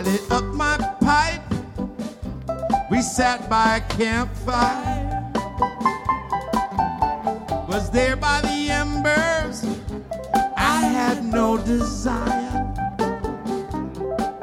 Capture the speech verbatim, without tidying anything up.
I lit up my pipe. We sat by a campfire. Was there by the embers. I had no desire.